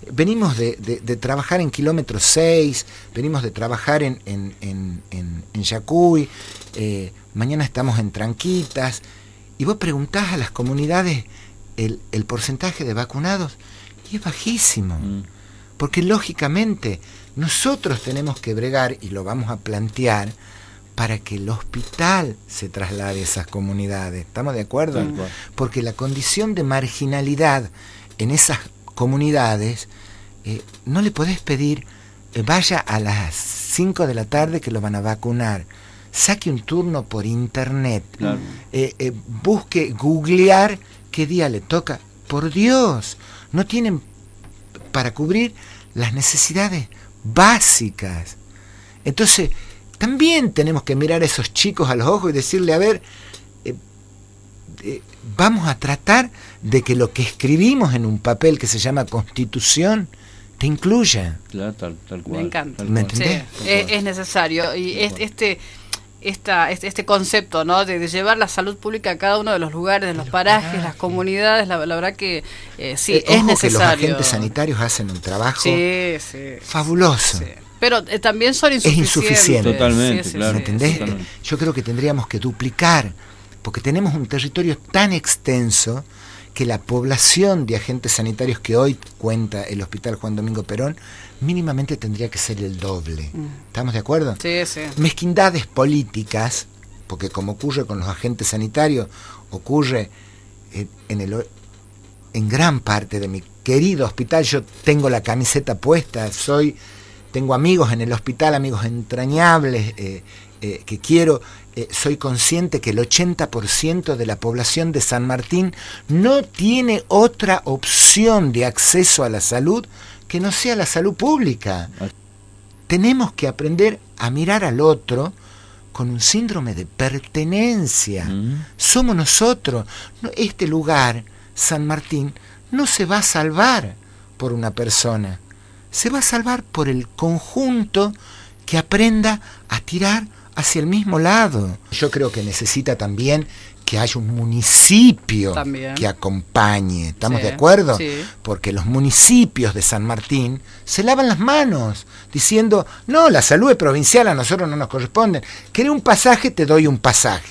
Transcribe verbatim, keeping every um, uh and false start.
venimos de, de, de trabajar en kilómetro seis, venimos de trabajar en, en, en, en, en Yacuy, eh, mañana estamos en Tranquitas, y vos preguntás a las comunidades el, el porcentaje de vacunados, y es bajísimo, mm. porque lógicamente nosotros tenemos que bregar, y lo vamos a plantear, para que el hospital se traslade a esas comunidades. ¿Estamos de acuerdo? Sí. Porque la condición de marginalidad en esas comunidades, eh, no le podés pedir, eh, vaya a las cinco de la tarde que lo van a vacunar, saque un turno por internet, claro. eh, eh, busque, googlear qué día le toca. Por Dios, no tienen para cubrir las necesidades básicas. Entonces, también tenemos que mirar a esos chicos a los ojos y decirle, a ver, eh, eh, vamos a tratar de que lo que escribimos en un papel que se llama Constitución te incluya. Claro, tal, tal cual. Me encanta. ¿Me entendés? Sí, es, es necesario. Y es, este, esta, este, este concepto, ¿no? De, de llevar la salud pública a cada uno de los lugares, de los, los parajes, parajes, las comunidades, la, la verdad que eh, sí, eh, es ojo necesario. Que los agentes sanitarios hacen un trabajo sí, sí, fabuloso. Sí. Pero eh, también son insuficientes. Es insuficiente. Totalmente, sí, sí, claro. ¿Me entendés? Totalmente. Yo creo que tendríamos que duplicar, porque tenemos un territorio tan extenso que la población de agentes sanitarios que hoy cuenta el Hospital Juan Domingo Perón, mínimamente tendría que ser el doble. Mm. ¿Estamos de acuerdo? Sí, sí. Mezquindades políticas, porque como ocurre con los agentes sanitarios, ocurre en, en, el, en gran parte de mi querido hospital. Yo tengo la camiseta puesta, soy... Tengo amigos en el hospital, amigos entrañables, eh, eh, que quiero, eh, soy consciente que el ochenta por ciento de la población de San Martín no tiene otra opción de acceso a la salud que no sea la salud pública. Tenemos que aprender a mirar al otro con un síndrome de pertenencia. Mm. Somos nosotros. Este lugar, San Martín, no se va a salvar por una persona. Se va a salvar por el conjunto que aprenda a tirar hacia el mismo lado. Yo creo que necesita también que haya un municipio también que acompañe. ¿Estamos sí, de acuerdo? Sí. Porque los municipios de San Martín se lavan las manos diciendo, no, la salud es provincial, a nosotros no nos corresponde. ¿Querés un pasaje? Te doy un pasaje.